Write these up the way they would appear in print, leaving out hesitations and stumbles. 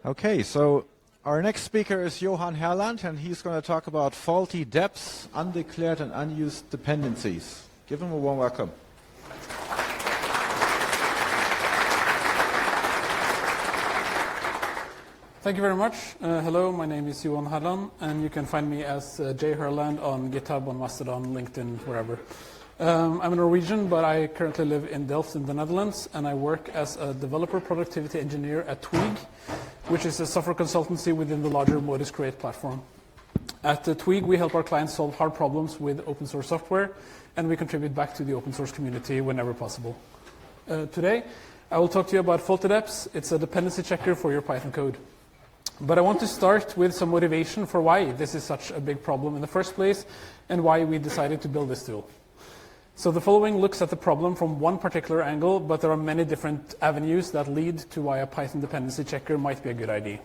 Okay, so our next speaker is Johan Herland, and he's going to talk about faulty deps, undeclared and unused dependencies. Give him a warm welcome. Thank you very much. Hello, my name is Johan Herland, and you can find me as J Herland on GitHub, on Mastodon, LinkedIn, wherever. I'm a Norwegian, but I currently live in Delft in the Netherlands, and I work as a developer productivity engineer at Tweag, which is a software consultancy within the larger Modus Create platform. At Tweag, we help our clients solve hard problems with open source software, and we contribute back to the open source community whenever possible. Today, I will talk to you about faulty deps. It's a dependency checker for your Python code. But I want to start with some motivation for why this is such a big problem in the first place, and why we decided to build this tool. So the following looks at the problem from one particular angle, but there are many different avenues that lead to why a Python dependency checker might be a good idea.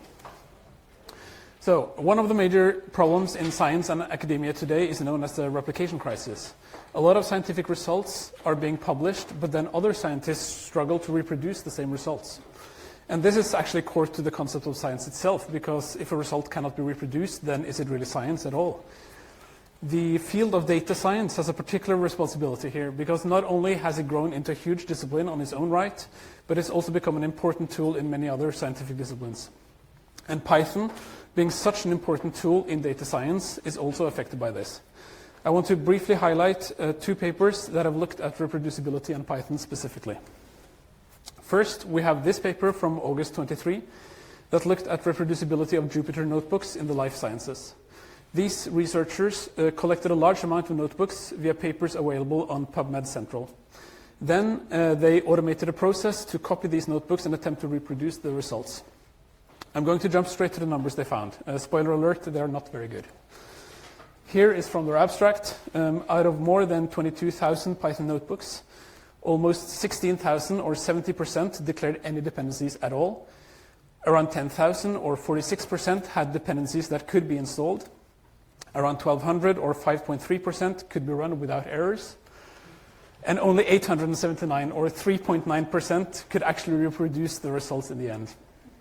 So one of the major problems in science and academia today is known as the replication crisis. A lot of scientific results are being published, but then other scientists struggle to reproduce the same results. And this is actually core to the concept of science itself, because if a result cannot be reproduced, then is it really science at all? The field of data science has a particular responsibility here, because not only has it grown into a huge discipline on its own right, but it's also become an important tool in many other scientific disciplines. And Python, being such an important tool in data science, is also affected by this. I want to briefly highlight two papers that have looked at reproducibility in Python specifically. First, we have this paper from August 23 that looked at reproducibility of Jupyter notebooks in the life sciences. These researchers collected a large amount of notebooks via papers available on PubMed Central. Then they automated a process to copy these notebooks and attempt to reproduce the results. I'm going to jump straight to the numbers they found. Spoiler alert, they are not very good. Here is from their abstract. Out of more than 22,000 Python notebooks, almost 16,000 or 70% declared any dependencies at all. Around 10,000 or 46% had dependencies that could be installed. Around 1,200 or 5.3% could be run without errors. And only 879 or 3.9% could actually reproduce the results in the end.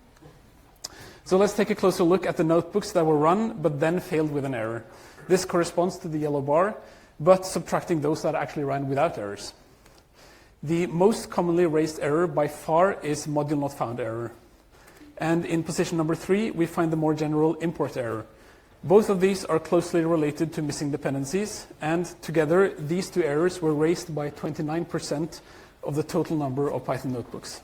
So let's take a closer look at the notebooks that were run but then failed with an error. This corresponds to the yellow bar, but subtracting those that actually ran without errors. The most commonly raised error by far is module not found error. And in position number 3, we find the more general import error. Both of these are closely related to missing dependencies, and together these two errors were raised by 29% of the total number of Python notebooks.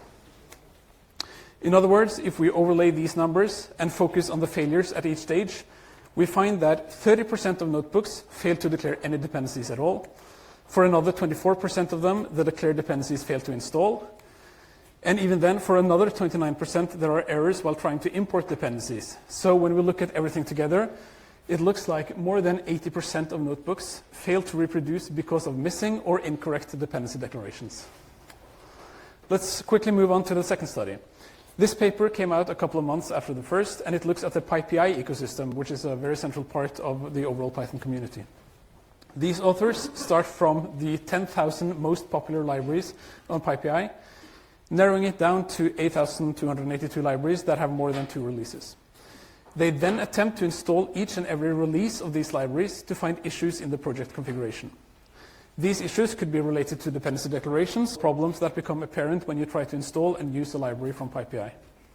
In other words, if we overlay these numbers and focus on the failures at each stage, we find that 30% of notebooks failed to declare any dependencies at all. For another 24% of them, the declared dependencies failed to install. And even then, for another 29%, there are errors while trying to import dependencies. So when we look at everything together, it looks like more than 80% of notebooks fail to reproduce because of missing or incorrect dependency declarations. Let's quickly move on to the second study. This paper came out a couple of months after the first, and it looks at the PyPI ecosystem, which is a very central part of the overall Python community. These authors start from the 10,000 most popular libraries on PyPI, narrowing it down to 8,282 libraries that have more than 2 releases. They then attempt to install each and every release of these libraries to find issues in the project configuration. These issues could be related to dependency declarations, problems that become apparent when you try to install and use a library from PyPI.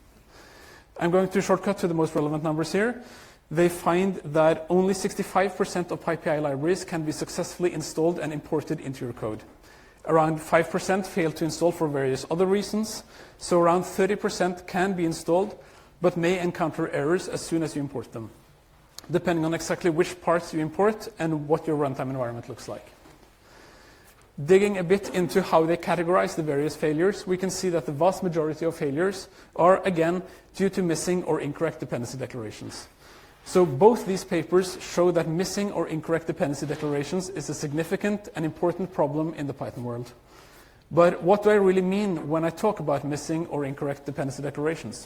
I'm going to shortcut to the most relevant numbers here. They find that only 65% of PyPI libraries can be successfully installed and imported into your code. Around 5% fail to install for various other reasons, so around 30% can be installed, but may encounter errors as soon as you import them, depending on exactly which parts you import and what your runtime environment looks like. Digging a bit into how they categorize the various failures, we can see that the vast majority of failures are, again, due to missing or incorrect dependency declarations. So both these papers show that missing or incorrect dependency declarations is a significant and important problem in the Python world. But what do I really mean when I talk about missing or incorrect dependency declarations?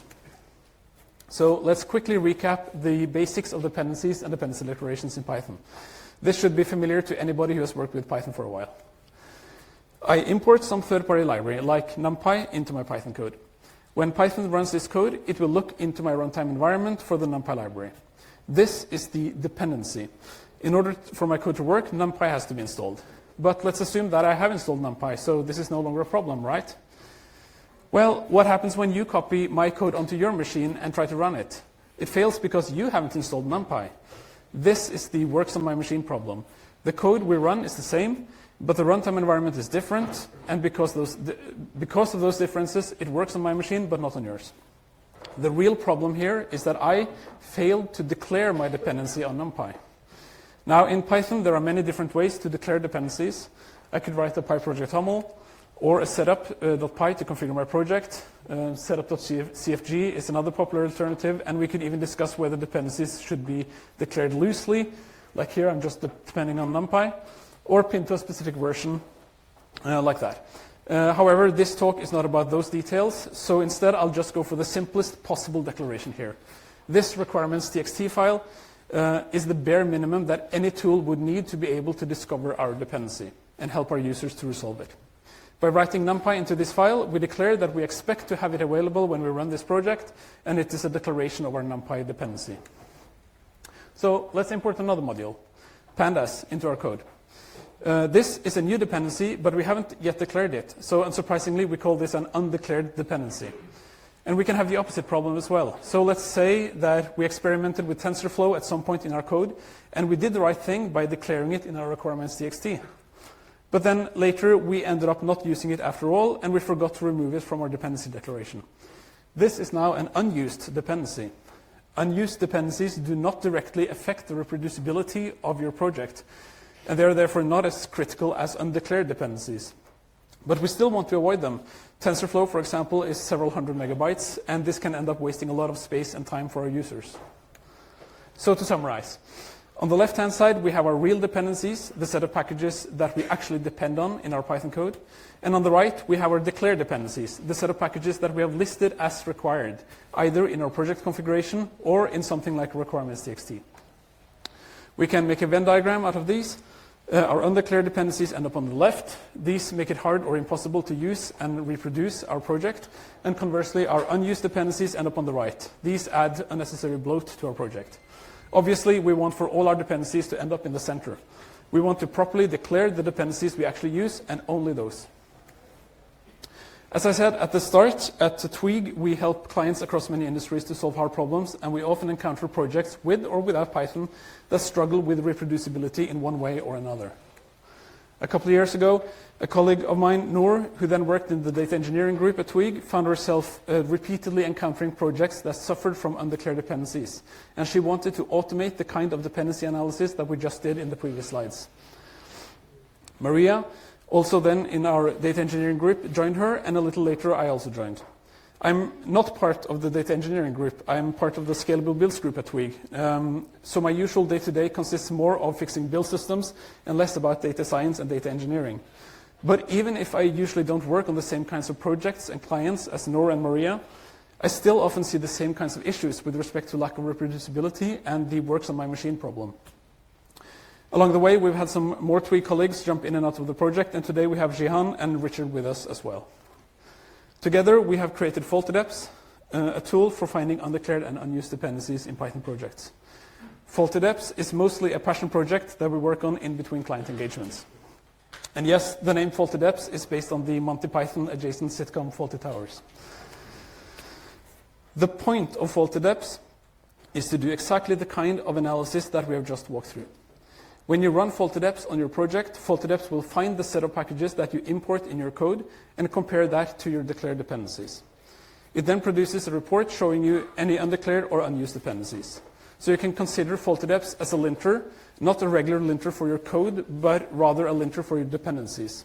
So let's quickly recap the basics of dependencies and dependency declarations in Python. This should be familiar to anybody who has worked with Python for a while. I import some third-party library, like NumPy, into my Python code. When Python runs this code, it will look into my runtime environment for the NumPy library. This is the dependency. In order for my code to work, NumPy has to be installed. But let's assume that I have installed NumPy, so this is no longer a problem, right? Well, what happens when you copy my code onto your machine and try to run it? It fails because you haven't installed NumPy. This is the works on my machine problem. The code we run is the same, but the runtime environment is different, and because of those differences, it works on my machine, but not on yours. The real problem here is that I failed to declare my dependency on NumPy. Now, in Python, there are many different ways to declare dependencies. I could write a PyProject YAML, or a setup.py to configure my project. Setup.cfg is another popular alternative, and we could even discuss whether dependencies should be declared loosely. Like here, I'm just depending on NumPy, or pinned to a specific version, like that. However, this talk is not about those details, so instead I'll just go for the simplest possible declaration here. This requirements.txt file is the bare minimum that any tool would need to be able to discover our dependency and help our users to resolve it. By writing NumPy into this file, we declare that we expect to have it available when we run this project, and it is a declaration of our NumPy dependency. So let's import another module, pandas, into our code. This is a new dependency, but we haven't yet declared it. So unsurprisingly, we call this an undeclared dependency. And we can have the opposite problem as well. So let's say that we experimented with TensorFlow at some point in our code, and we did the right thing by declaring it in our requirements.txt. But then later, we ended up not using it after all, and we forgot to remove it from our dependency declaration. This is now an unused dependency. Unused dependencies do not directly affect the reproducibility of your project, and they are therefore not as critical as undeclared dependencies. But we still want to avoid them. TensorFlow, for example, is several hundred megabytes, and this can end up wasting a lot of space and time for our users. So to summarize, on the left-hand side, we have our real dependencies, the set of packages that we actually depend on in our Python code. And on the right, we have our declared dependencies, the set of packages that we have listed as required, either in our project configuration or in something like requirements.txt. We can make a Venn diagram out of these. Our undeclared dependencies end up on the left. These make it hard or impossible to use and reproduce our project. And conversely, our unused dependencies end up on the right. These add unnecessary bloat to our project. Obviously, we want for all our dependencies to end up in the center. We want to properly declare the dependencies we actually use, and only those. As I said at the start, at Twig, we help clients across many industries to solve hard problems, and we often encounter projects with or without Python that struggle with reproducibility in one way or another. A couple of years ago, a colleague of mine, Noor, who then worked in the data engineering group at Twig, found herself repeatedly encountering projects that suffered from undeclared dependencies. And she wanted to automate the kind of dependency analysis that we just did in the previous slides. Maria, also then in our data engineering group, joined her, and a little later I also joined. I'm not part of the data engineering group. I'm part of the Scalable Builds group at Twig. So my usual day-to-day consists more of fixing build systems and less about data science and data engineering. But even if I usually don't work on the same kinds of projects and clients as Noor and Maria, I still often see the same kinds of issues with respect to lack of reproducibility and the works on my machine problem. Along the way, we've had some more Twig colleagues jump in and out of the project, and today we have Jihan and Richard with us as well. Together, we have created FaultyDeps, a tool for finding undeclared and unused dependencies in Python projects. FaultyDeps is mostly a passion project that we work on in between client engagements. And yes, the name FaultyDeps is based on the Monty Python adjacent sitcom Fawlty Towers. The point of FaultyDeps is to do exactly the kind of analysis that we have just walked through. When you run FaultyDeps on your project, FaultyDeps will find the set of packages that you import in your code and compare that to your declared dependencies. It then produces a report showing you any undeclared or unused dependencies. So you can consider FaultyDeps as a linter, not a regular linter for your code, but rather a linter for your dependencies.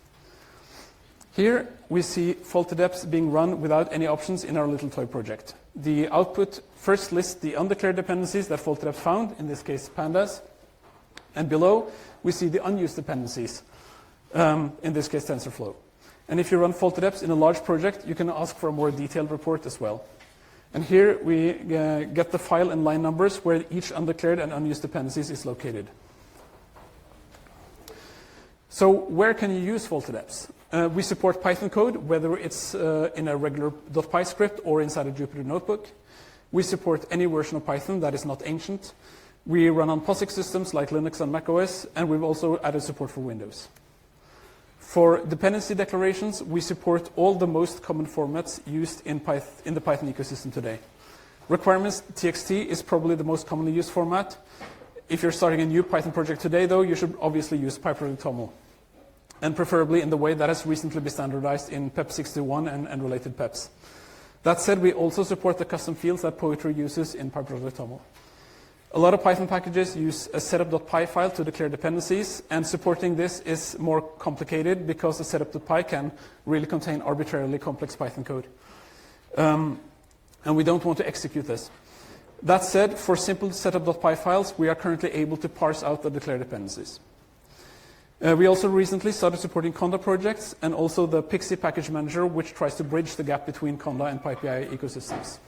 Here we see FaultyDeps being run without any options in our little toy project. The output first lists the undeclared dependencies that FaultyDeps found, in this case pandas, and below we see the unused dependencies, in this case TensorFlow. And if you run FaultyDeps in a large project, you can ask for a more detailed report as well. And here we get the file and line numbers where each undeclared and unused dependencies is located. So where can you use FaultyDeps? We support Python code, whether it's in a regular .py script or inside a Jupyter notebook. We support any version of Python that is not ancient. We run on POSIX systems like Linux and macOS, and we've also added support for Windows. For dependency declarations, we support all the most common formats used in the Python ecosystem today. Requirements.txt is probably the most commonly used format. If you're starting a new Python project today, though, you should obviously use PyProject TOML, and preferably in the way that has recently been standardized in PEP 61 and related PEPs. That said, we also support the custom fields that Poetry uses in PyProject TOML. A lot of Python packages use a setup.py file to declare dependencies, and supporting this is more complicated because the setup.py can really contain arbitrarily complex Python code. And we don't want to execute this. That said, for simple setup.py files, we are currently able to parse out the declared dependencies. We also recently started supporting Conda projects and also the Pixie package manager, which tries to bridge the gap between Conda and PyPI ecosystems.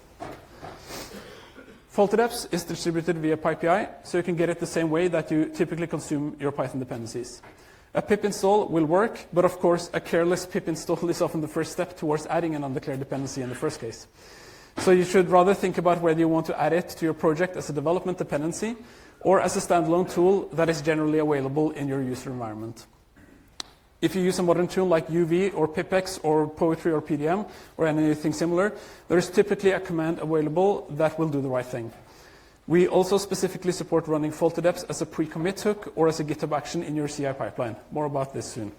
FaultyDeps is distributed via PyPI, so you can get it the same way that you typically consume your Python dependencies. A pip install will work, but of course, a careless pip install is often the first step towards adding an undeclared dependency in the first case. So you should rather think about whether you want to add it to your project as a development dependency or as a standalone tool that is generally available in your user environment. If you use a modern tool like UV or PipX or Poetry or PDM or anything similar, there is typically a command available that will do the right thing. We also specifically support running FaultyDeps as a pre-commit hook or as a GitHub action in your CI pipeline. More about this soon.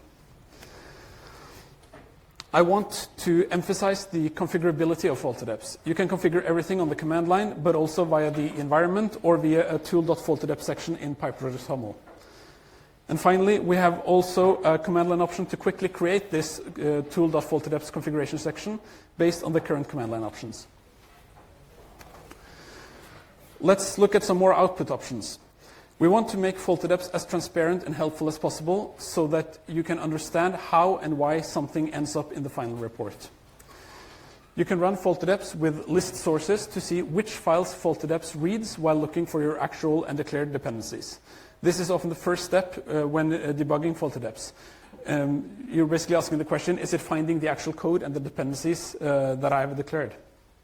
I want to emphasize the configurability of FaultyDeps. You can configure everything on the command line, but also via the environment or via a tool.faultydeps section in PyProject TOML. And finally, we have also a command line option to quickly create this tool.faultydeps configuration section based on the current command line options. Let's look at some more output options. We want to make FaultyDeps as transparent and helpful as possible so that you can understand how and why something ends up in the final report. You can run FaultyDeps with list sources to see which files FaultyDeps reads while looking for your actual and declared dependencies. This is often the first step when debugging FaultyDeps. You're basically asking the question, is it finding the actual code and the dependencies that I have declared?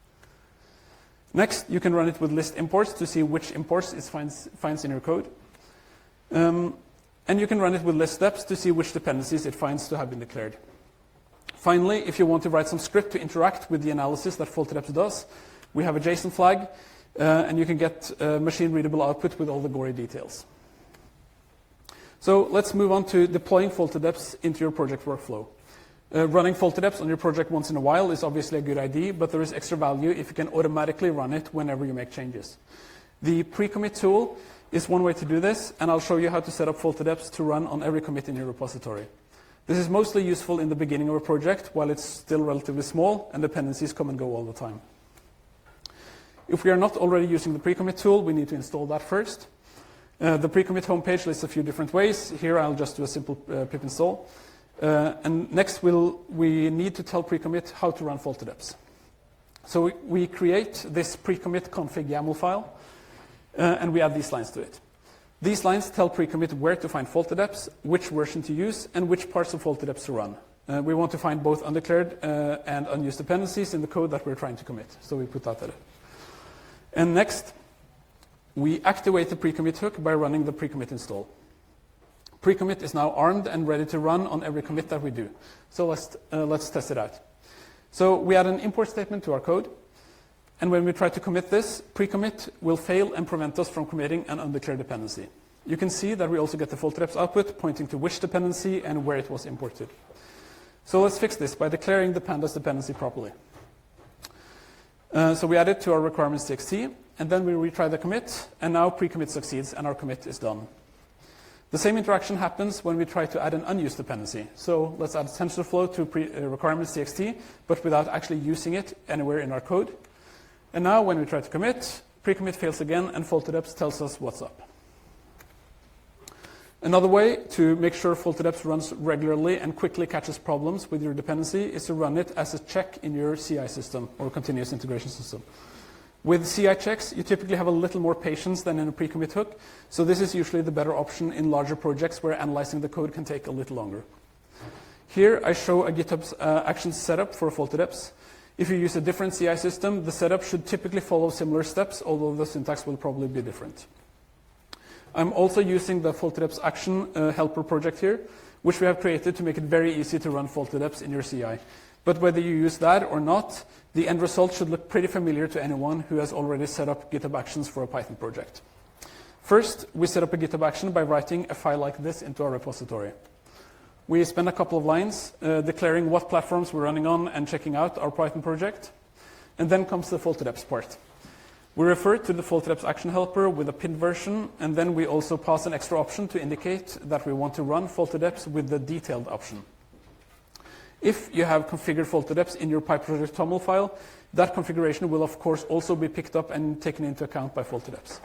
Next, you can run it with list imports to see which imports it finds in your code. And you can run it with list steps to see which dependencies it finds to have been declared. Finally, if you want to write some script to interact with the analysis that FaultyDeps does, we have a JSON flag, and you can get machine-readable output with all the gory details. So let's move on to deploying FaultyDeps into your project workflow. Running FaultyDeps on your project once in a while is obviously a good idea, but there is extra value if you can automatically run it whenever you make changes. The pre-commit tool is one way to do this, and I'll show you how to set up FaultyDeps to run on every commit in your repository. This is mostly useful in the beginning of a project while it's still relatively small and dependencies come and go all the time. If we are not already using the pre-commit tool, we need to install that first. The pre-commit homepage lists a few different ways. Here I'll just do a simple pip install. And next we need to tell pre-commit how to run FaultyDeps. So we create this pre-commit config YAML file, and we add these lines to it. These lines tell pre-commit where to find FaultyDeps, which version to use, and which parts of FaultyDeps to run. We want to find both undeclared and unused dependencies in the code that we're trying to commit. So we put that there. And next, we activate the pre-commit hook by running the pre-commit install. Pre-commit is now armed and ready to run on every commit that we do. So let's test it out. So we add an import statement to our code. And when we try to commit this, pre-commit will fail and prevent us from committing an undeclared dependency. You can see that we also get the FaultyDeps output pointing to which dependency and where it was imported. So let's fix this by declaring the pandas dependency properly. So we add it to our requirements.txt, and then we retry the commit, and now pre-commit succeeds and our commit is done. The same interaction happens when we try to add an unused dependency. So let's add TensorFlow to requirements.txt, but without actually using it anywhere in our code. And now when we try to commit, pre-commit fails again, and FaultyDeps tells us what's up. Another way to make sure FaultyDeps runs regularly and quickly catches problems with your dependency is to run it as a check in your CI system or continuous integration system. With CI checks, you typically have a little more patience than in a pre-commit hook, so this is usually the better option in larger projects where analyzing the code can take a little longer. Here I show a GitHub Actions setup for faulty deps. If you use a different CI system, the setup should typically follow similar steps, although the syntax will probably be different. I'm also using the faulty deps action helper project here, which we have created to make it very easy to run faulty deps in your CI. But whether you use that or not, the end result should look pretty familiar to anyone who has already set up GitHub Actions for a Python project. First, we set up a GitHub action by writing a file like this into our repository. We spend a couple of lines declaring what platforms we're running on and checking out our Python project. And then comes the faulty deps part. We refer to the faulty deps action helper with a pinned version, and then we also pass an extra option to indicate that we want to run faulty deps with the detailed option. If you have configured faulty deps in your PyProject TOML file, that configuration will of course also be picked up and taken into account by faulty deps.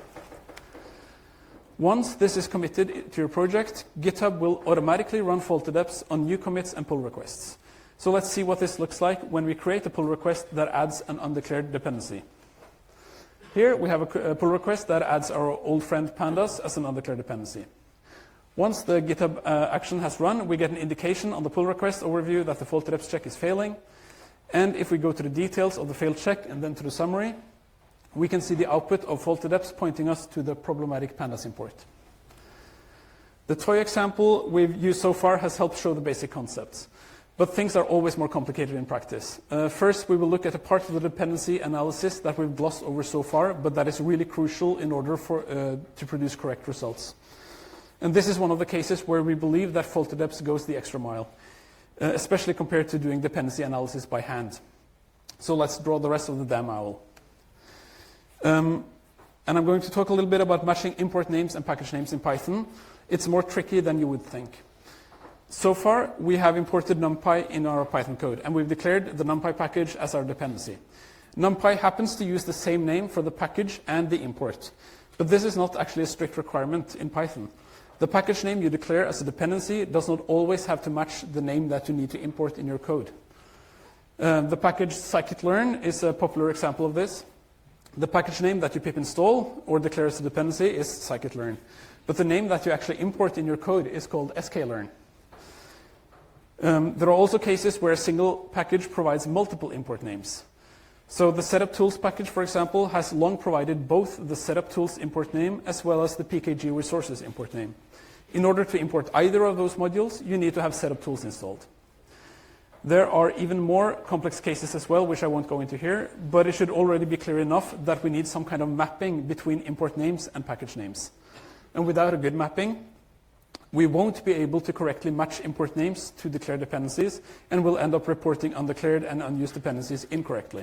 Once this is committed to your project, GitHub will automatically run faulty deps on new commits and pull requests. So let's see what this looks like when we create a pull request that adds an undeclared dependency. Here we have a pull request that adds our old friend pandas as an undeclared dependency. Once the GitHub action has run, we get an indication on the pull request overview that the faulty deps check is failing. And if we go to the details of the failed check and then to the summary, we can see the output of faulty deps pointing us to the problematic pandas import. The toy example we've used so far has helped show the basic concepts. But things are always more complicated in practice. First, we will look at a part of the dependency analysis that we've glossed over so far, but that is really crucial in order to produce correct results. And this is one of the cases where we believe that faulty deps goes the extra mile, especially compared to doing dependency analysis by hand. So let's draw the rest of the damn owl. And I'm going to talk a little bit about matching import names and package names in Python. It's more tricky than you would think. So far, we have imported NumPy in our Python code, and we've declared the NumPy package as our dependency. NumPy happens to use the same name for the package and the import. But this is not actually a strict requirement in Python. The package name you declare as a dependency does not always have to match the name that you need to import in your code. The package scikit-learn is a popular example of this. The package name that you pip install or declare as a dependency is scikit-learn. But the name that you actually import in your code is called sklearn. There are also cases where a single package provides multiple import names. So the setup tools package, for example, has long provided both the setup tools import name as well as the pkg resources import name. In order to import either of those modules, you need to have setup tools installed. There are even more complex cases as well, which I won't go into here, but it should already be clear enough that we need some kind of mapping between import names and package names. And without a good mapping, we won't be able to correctly match import names to declared dependencies, and will end up reporting undeclared and unused dependencies incorrectly.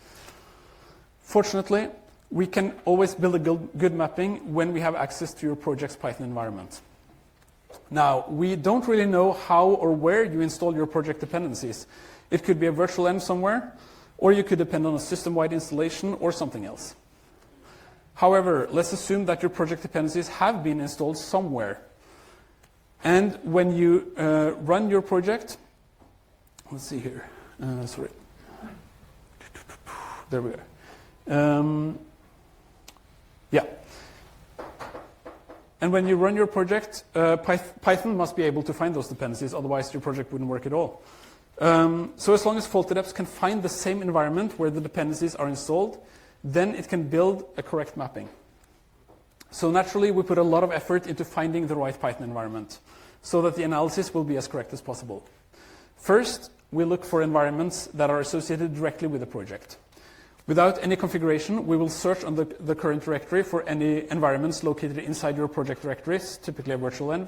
Fortunately, we can always build a good mapping when we have access to your project's Python environment. Now, we don't really know how or where you install your project dependencies. It could be a virtual env somewhere, or you could depend on a system-wide installation or something else. However, let's assume that your project dependencies have been installed somewhere. And when you run your project, let's see here, sorry. There we are. Yeah. And when you run your project, Python must be able to find those dependencies, otherwise your project wouldn't work at all. So as long as faulty deps can find the same environment where the dependencies are installed, then it can build a correct mapping. So naturally, we put a lot of effort into finding the right Python environment so that the analysis will be as correct as possible. First, we look for environments that are associated directly with the project. Without any configuration, we will search on the current directory for any environments located inside your project directories, typically a virtual env.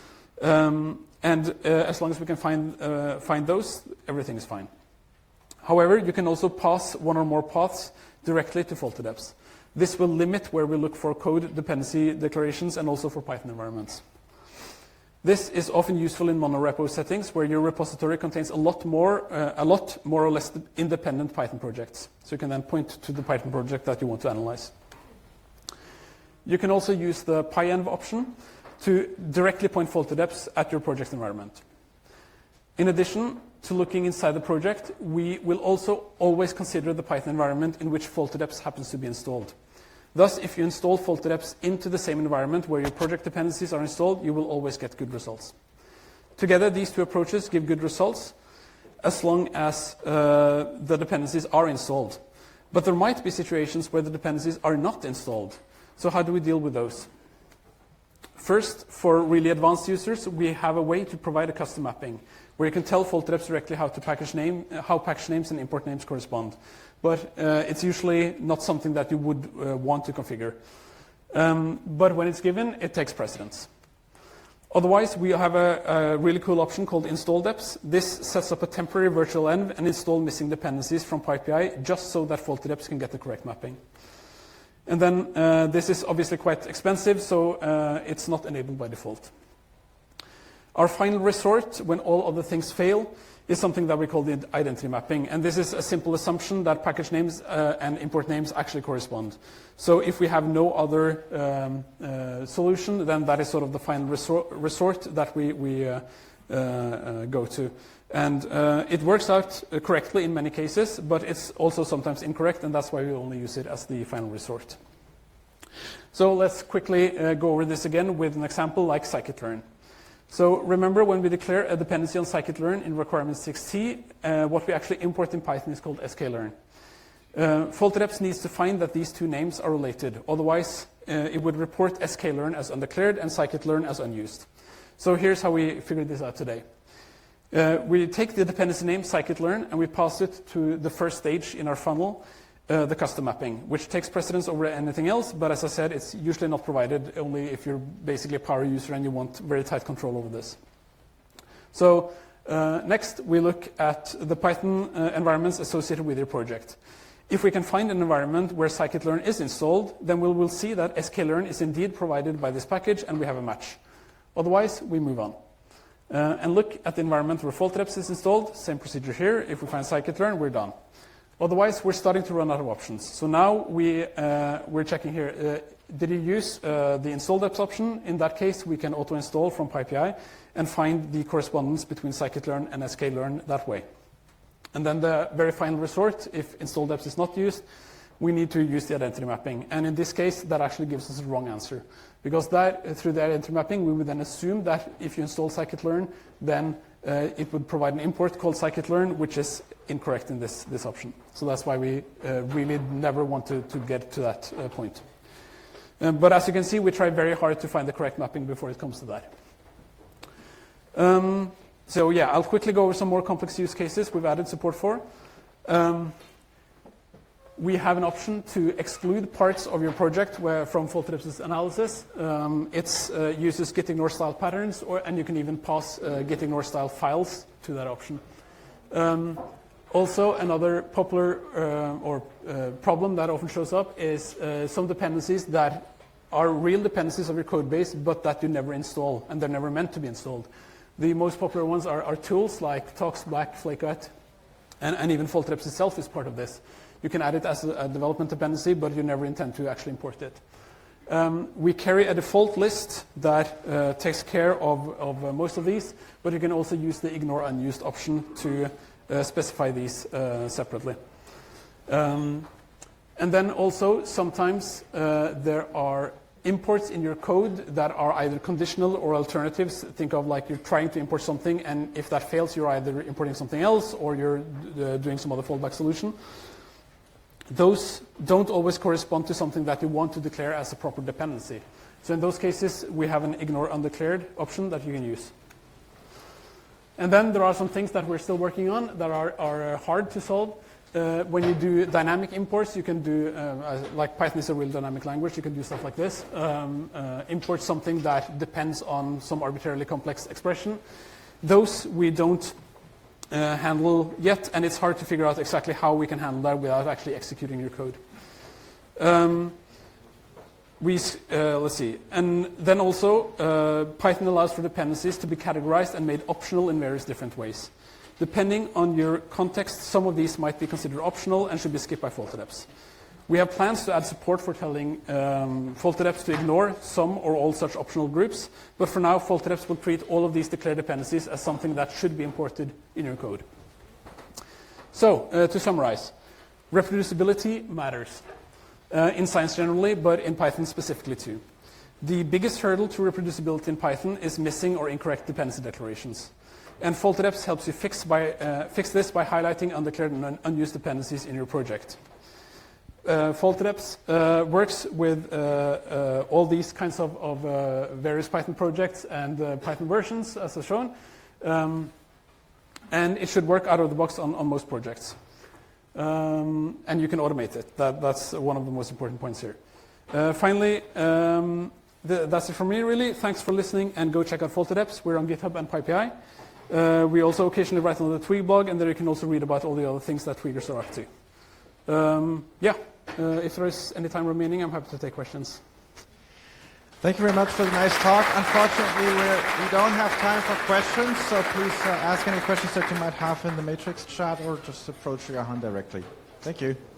As long as we can find those, everything is fine. However, you can also pass one or more paths directly to faulty deps. This will limit where we look for code dependency declarations and also for Python environments. This is often useful in monorepo settings where your repository contains a lot more or less independent Python projects. So you can then point to the Python project that you want to analyze. You can also use the pyenv option to directly point faulty deps at your project environment. In addition to looking inside the project, we will also always consider the Python environment in which faulty deps happens to be installed. Thus, if you install faulty deps into the same environment where your project dependencies are installed, you will always get good results. Together, these two approaches give good results as long as the dependencies are installed. But there might be situations where the dependencies are not installed. So how do we deal with those? First, for really advanced users, we have a way to provide a custom mapping where you can tell FaultyDeps directly how package names and import names correspond. But it's usually not something that you would want to configure. But when it's given, it takes precedence. Otherwise, we have a really cool option called install deps. This sets up a temporary virtual env and install missing dependencies from PyPI just so that FaultyDeps can get the correct mapping. And then this is obviously quite expensive, so it's not enabled by default. Our final resort, when all other things fail, is something that we call the identity mapping. And this is a simple assumption that package names and import names actually correspond. So if we have no other solution, then that is sort of the final resort that we go to. And it works out correctly in many cases, but it's also sometimes incorrect, and that's why we only use it as the final resort. So let's quickly go over this again with an example like scikit-learn. So remember when we declare a dependency on scikit-learn in requirement 6t, what we actually import in Python is called sklearn. FaultyDeps needs to find that these two names are related. Otherwise, it would report sklearn as undeclared and scikit-learn as unused. So here's how we figured this out today. We take the dependency name scikit-learn and we pass it to the first stage in our funnel, the custom mapping, which takes precedence over anything else, but as I said, it's usually not provided, only if you're basically a power user and you want very tight control over this. So next, we look at the Python environments associated with your project. If we can find an environment where scikit-learn is installed, then we will see that sklearn is indeed provided by this package and we have a match. Otherwise, we move on. And look at the environment where FaultyDeps is installed. Same procedure here. If we find scikit-learn, we're done. Otherwise, we're starting to run out of options. So now we're checking here. Did you use the install deps option? In that case, we can auto-install from PyPI and find the correspondence between scikit-learn and sklearn that way. And then the very final resort, if install deps is not used, we need to use the identity mapping. And in this case, that actually gives us a wrong answer. Because that, through the identity mapping, we would then assume that if you install scikit-learn, then it would provide an import called scikit-learn, which is incorrect in this option. So that's why we really never want to get to that point. But as you can see, we try very hard to find the correct mapping before it comes to that. So yeah, I'll quickly go over some more complex use cases we've added support for. We have an option to exclude parts of your project from FaultyDeps analysis. It uses gitignore style patterns, and you can even pass gitignore style files to that option. Also, another popular problem that often shows up is some dependencies that are real dependencies of your code base, but that you never install, and they're never meant to be installed. The most popular ones are tools like Tox, Black, Flakeout, and even FaultyDeps itself is part of this. You can add it as a development dependency, but you never intend to actually import it. We carry a default list that takes care of most of these, but you can also use the ignore unused option to specify these separately. And then also, sometimes there are imports in your code that are either conditional or alternatives. Think of like you're trying to import something, and if that fails, you're either importing something else or you're doing some other fallback solution. Those don't always correspond to something that you want to declare as a proper dependency. So in those cases, we have an ignore undeclared option that you can use. And then there are some things that we're still working on that are hard to solve. When you do dynamic imports, you can do, like Python is a real dynamic language, you can do stuff like this. Import something that depends on some arbitrarily complex expression. Those we don't handle yet, and it's hard to figure out exactly how we can handle that without actually executing your code. Let's see. And then also, Python allows for dependencies to be categorized and made optional in various different ways. Depending on your context, some of these might be considered optional and should be skipped by FaultyDeps. We have plans to add support for telling FaultyDeps to ignore some or all such optional groups, but for now, FaultyDeps will treat all of these declared dependencies as something that should be imported in your code. So, to summarize, reproducibility matters in science generally, but in Python specifically too. The biggest hurdle to reproducibility in Python is missing or incorrect dependency declarations. And faulty deps helps you fix this by highlighting undeclared and unused dependencies in your project. Faulty deps works with all these kinds of various Python projects and Python versions, as I've shown. And it should work out of the box on most projects. And you can automate it. That's one of the most important points here. Finally, that's it from me, really. Thanks for listening, and go check out faulty deps. We're on GitHub and PyPI. We also occasionally write on the Tweak blog, and there you can also read about all the other things that Tweakers are up to. If there is any time remaining, I'm happy to take questions. Thank you very much for the nice talk. Unfortunately, we don't have time for questions, so please ask any questions that you might have in the Matrix chat or just approach Johan directly. Thank you.